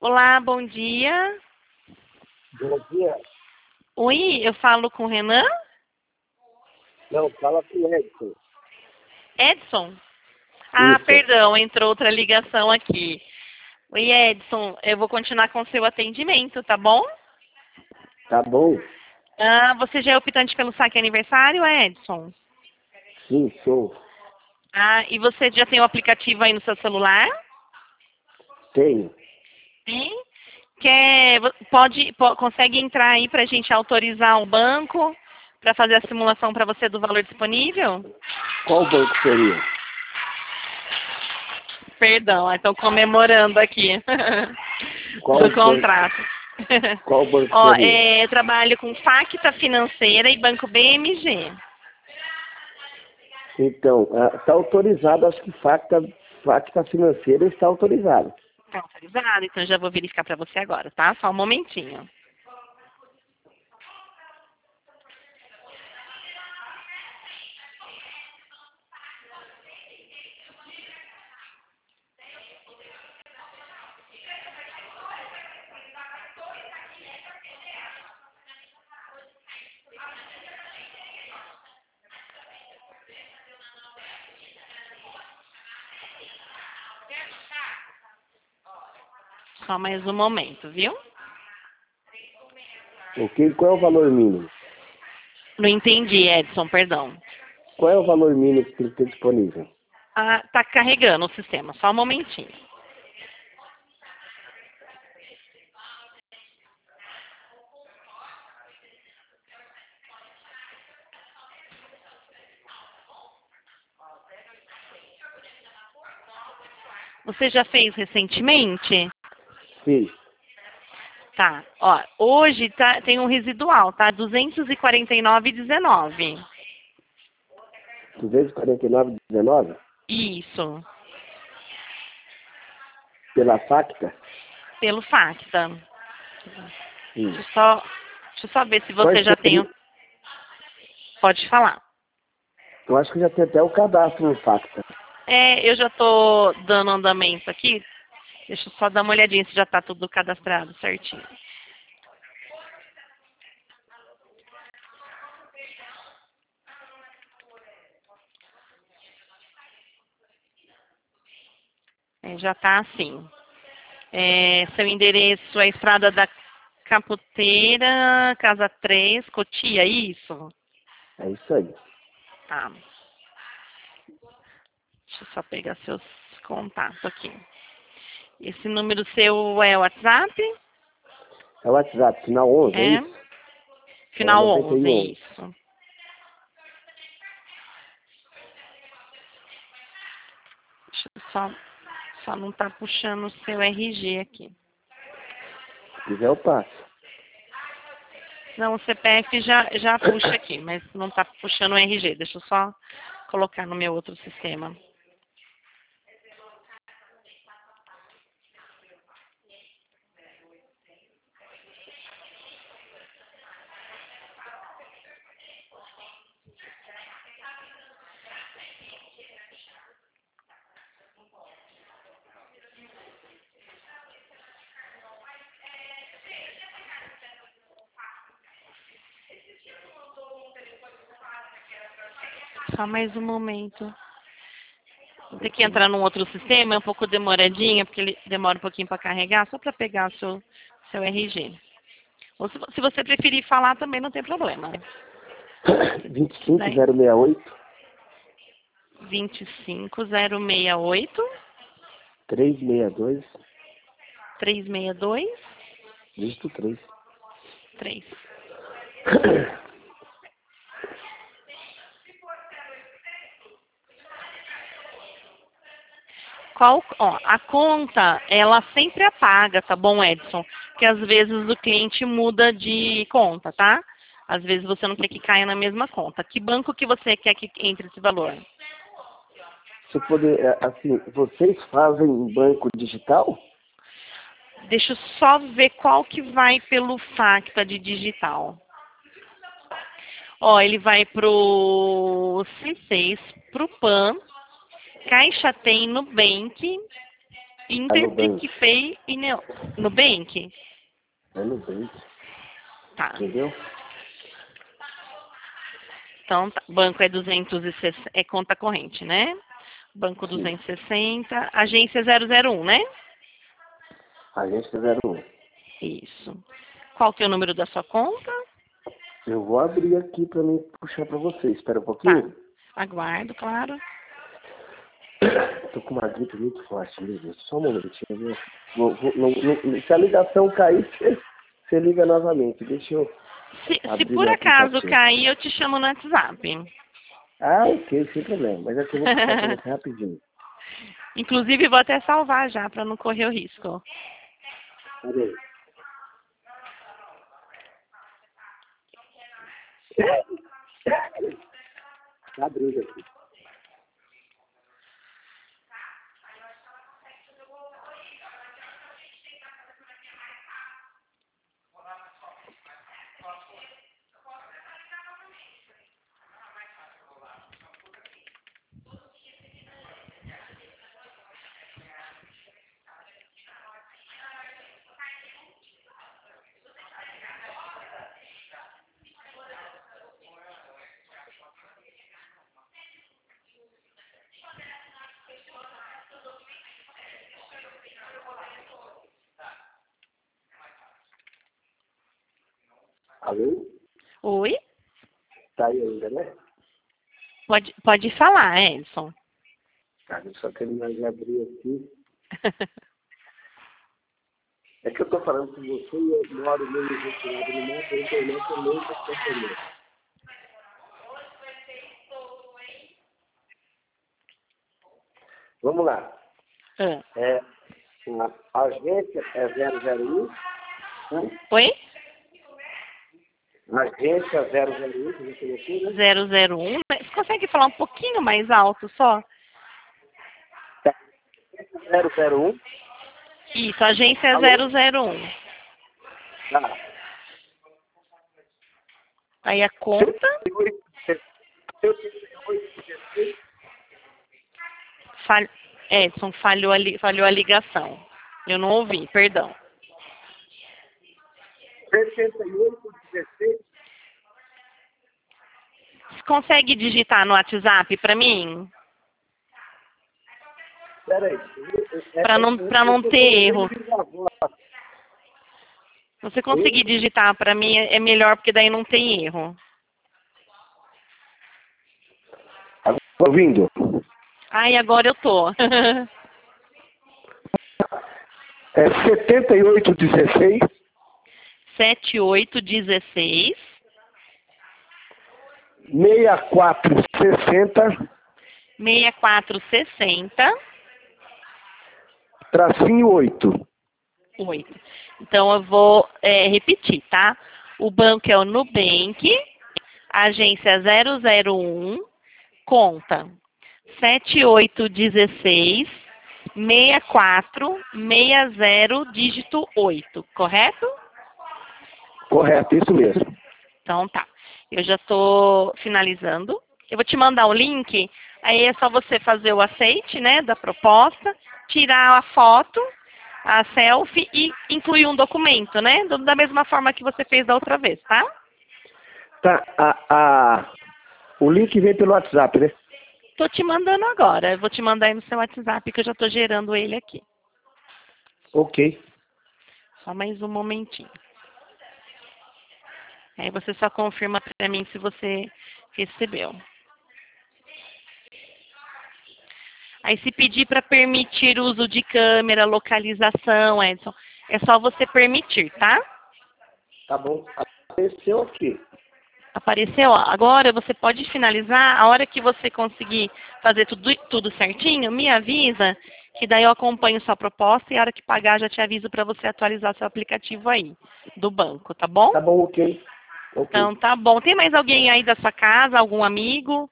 Olá, bom dia. Bom dia. Oi, eu falo com o Renan? Não, fala com o Edson. Edson? Ah, Isso. perdão, entrou outra ligação aqui. Oi, Edson, eu vou continuar com o seu atendimento, tá bom? Tá bom? Ah, você já é optante pelo saque aniversário, Edson? Sim, sou. Ah, e você já tem o aplicativo aí no seu celular? Tenho. Sim. Consegue entrar aí para a gente autorizar o banco para fazer a simulação para você do valor disponível? Qual banco seria? Perdão, estão comemorando aqui Qual do banco? contrato. Qual banco Ó, seria? eu trabalho com Facta Financeira e Banco BMG. Então, está autorizado, acho que Facta Financeira está autorizada. Tá autorizado? Então já vou verificar para você agora, tá? Só um momentinho. Só mais um momento, viu? Ok? Qual é o valor mínimo? Não entendi, Edson, perdão. Qual é o valor mínimo que tem que ter disponível? Ah, tá carregando o sistema, só um momentinho. Você já fez recentemente? Fiz. Tá, ó, hoje tem um residual, tá? 249,19. 249,19? Isso, Pela Facta? pelo Facta. Sim. Deixa eu só ver se você Quais já tem. seria? Pode falar. Eu acho que já tem até o cadastro no Facta. É, eu já tô dando andamento aqui. Deixa eu só dar uma olhadinha se já tá tudo cadastrado certinho. É, já tá assim. É, seu endereço é Estrada da Caputeira, Casa 3, Cotia, isso? É isso aí. Tá. Deixa eu só pegar seus contatos aqui. Esse número seu é o WhatsApp? É o WhatsApp, final 11, é É. isso? É Final 11, 91. isso. Deixa eu só não tá puxando o seu RG aqui. Se quiser eu passo. Não, o CPF já puxa aqui, mas não tá puxando o RG. Deixa eu só colocar no meu outro sistema. Só mais um momento. Vou ter que entrar num outro sistema, é um pouco demoradinha, porque ele demora um pouquinho para carregar, só para pegar o seu RG. Ou se você preferir falar também não tem problema. Daí, 25068 25068 362 362 dígito 3. 3. Ó, a conta, ela sempre apaga, tá bom, Edson? Porque às vezes o cliente muda de conta, tá? Às vezes você não quer que caia na mesma conta. Que banco que você quer que entre esse valor? Se eu poder, assim, vocês fazem banco digital? Deixa eu só ver qual que vai pelo Facta de digital. Ó, ele vai pro C6, pro PAN, Caixa Tem, Nubank, Inter, Nubank. PicPay e Nubank. É Nubank, Tá. entendeu? Então, tá. Banco é 260, é conta corrente, né? Banco Sim. 260, agência 001, né? Agência 01. Isso. Qual que é o número da sua conta? Eu vou abrir aqui para mim puxar para você. Espera um Tá. pouquinho. Aguardo, claro. Tô com uma gripe muito forte, meu Deus. Só um momentinho, viu? Se a ligação cair, você liga novamente. Deixa eu Se abrir por meu acaso aplicativo. cair, eu te chamo no WhatsApp. Ah, ok, sem problema. Mas aqui eu vou puxar para você rapidinho. Inclusive, vou até salvar já, para não correr o risco. Peraí. Tá abrindo aqui. Alô? Oi? Tá aí ainda, né? Pode falar, Edson. Tá, eu só terminar de abrir aqui. É que eu tô falando com você e eu moro meio retirado no mapa, a internet é meio que. Vamos lá. Ah. A agência é 001, né? Oi? A agência 001, que você colocou, né? 001. Você consegue falar um pouquinho mais alto só? 001. Isso, agência Alô? 001. Tá. Aí a conta. Edson, falhou a ligação. Eu não ouvi, perdão. 6816. Você consegue digitar no WhatsApp para mim? Peraí. Para não ter erro. Se você conseguir digitar para mim é melhor, porque daí não tem erro. Tá ouvindo? Ai, agora eu tô. É 7816 7816 6460 6460 tracinho 8. 8. Então eu vou repetir, tá? O banco é o Nubank, agência 001, conta 7816 6460 dígito 8, correto? Correto, isso mesmo. Então tá. Eu já estou finalizando. Eu vou te mandar o link, aí é só você fazer o aceite, né, da proposta, tirar a foto, a selfie e incluir um documento, né? Da mesma forma que você fez da outra vez, tá? Tá, o link vem pelo WhatsApp, né? Tô te mandando agora. Eu vou te mandar aí no seu WhatsApp que eu já estou gerando ele aqui. Ok. Só mais um momentinho. Aí você só confirma para mim se você recebeu. Aí se pedir para permitir o uso de câmera, localização, Edson, é só você permitir, tá? Tá bom. Apareceu aqui. Apareceu, ó. Agora você pode finalizar. A hora que você conseguir fazer tudo certinho, me avisa, que daí eu acompanho sua proposta e a hora que pagar já te aviso para você atualizar seu aplicativo aí, do banco, tá bom? Tá bom, ok. Então tá bom. Tem mais alguém aí da sua casa, algum amigo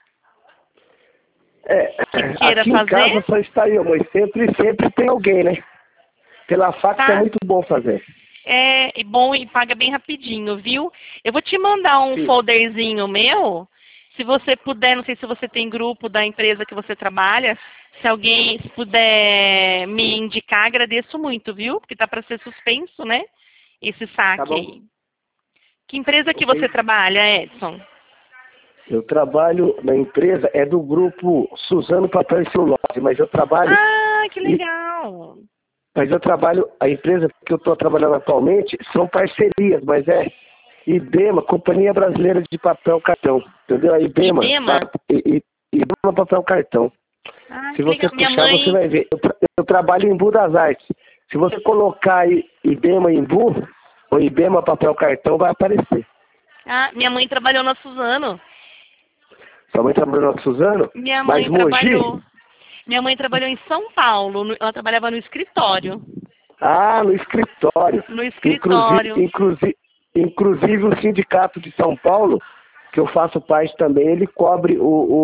que queira Aqui em fazer? casa só está eu, mas sempre tem alguém, né? Pela fax Tá. é muito bom fazer. É bom e paga bem rapidinho, viu? Eu vou te mandar um Sim. folderzinho meu. Se você puder, não sei se você tem grupo da empresa que você trabalha, Se alguém puder me indicar, agradeço muito, viu? Porque tá para ser suspenso, né? Esse Tá saque bom. aí. Que empresa que Ok. você trabalha, Edson? Eu trabalho na empresa, é do grupo Suzano Papel e Celulose, mas eu trabalho, Ah, que e- legal. a empresa que eu estou trabalhando atualmente são parcerias, mas é IBEMA, Companhia Brasileira de Papel Cartão, entendeu? A IBEMA, Ibema? IBEMA Papel Cartão. Ah, Se que você legal. Minha puxar, você mãe. vai ver. Eu trabalho em Embu das Artes. Se você colocar aí IBEMA Embu, ou IBEMA Papel Cartão, vai aparecer. Ah, minha mãe trabalhou na Suzano. Sua mãe trabalhou na Suzano, Minha mas mãe Mogi... trabalhou. Minha mãe trabalhou em São Paulo. Ela trabalhava no escritório. Ah, no escritório. No Inclusive, escritório. inclusive, inclusive o Sindicato de São Paulo, que eu faço parte também, ele cobre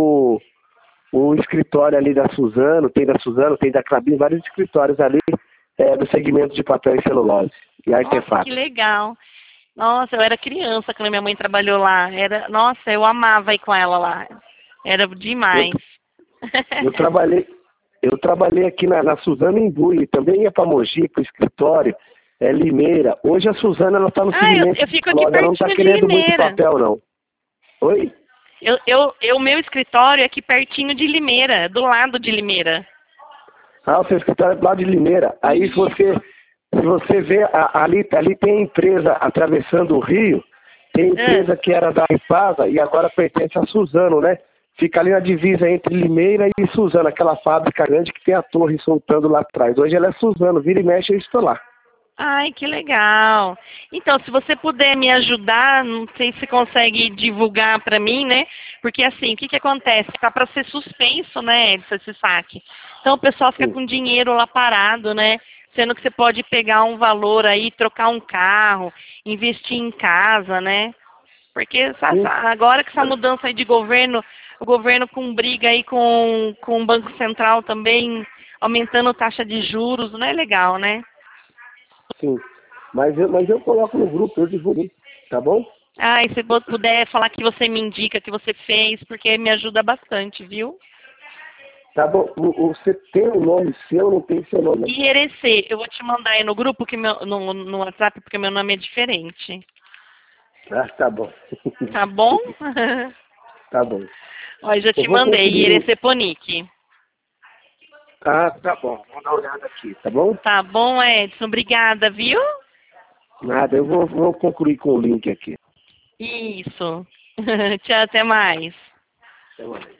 o escritório ali da Suzano, tem da Clabin, vários escritórios ali do segmento de papel e celulose e Nossa, que artefatos. legal. Nossa, eu era criança quando minha mãe trabalhou lá. Nossa, eu amava ir com ela lá. Era Eu, demais. eu trabalhei, eu trabalhei aqui na Suzano Embu e também ia para Mogi, para o escritório, Limeira. Hoje a Suzano ela está no Ah, eu, segmento eu de fico aqui celulose, ela não está pertinho de querendo muito Limeira. papel, não. Oi? Meu escritório é aqui pertinho de Limeira, do lado de Limeira. Ah, o seu escritório é do lado de Limeira. Aí se você vê, ali tem a empresa atravessando o rio, tem a Ah, empresa que era da Ipasa e agora pertence a Suzano, né? Fica ali na divisa entre Limeira e Suzano, aquela fábrica grande que tem a torre soltando lá atrás. Hoje ela é Suzano, vira e mexe eu estou lá. ai, que legal. Então, se você puder me ajudar, não sei se consegue divulgar para mim, né? Porque assim, o que que acontece? Tá para ser suspenso, né, Edson, esse saque. Então o pessoal fica Sim. com dinheiro lá parado, né? Sendo que você pode pegar um valor aí, trocar um carro, investir em casa, né? Porque Sim. agora que essa mudança aí de governo, o governo com briga aí com o Banco Central também, aumentando taxa de juros, não é legal, né? Sim. Mas eu coloco no grupo, eu divulgo, tá bom? Ah, e se você puder falar que você me indica, que você fez, porque me ajuda bastante, viu? Tá bom. Você tem o nome seu, não tem seu nome. E Erecê, eu vou te mandar aí no grupo, no WhatsApp, porque meu nome é diferente. Ah, tá bom. Tá bom? Tá bom. Ó, eu já Eu te vou mandei, conferir. Erecê Ponic. Ah, tá bom. Vou dar uma olhada aqui, tá bom? Tá bom, Edson? Obrigada, viu? Nada, eu vou concluir com o link aqui. Isso. Tchau, até mais. Até mais.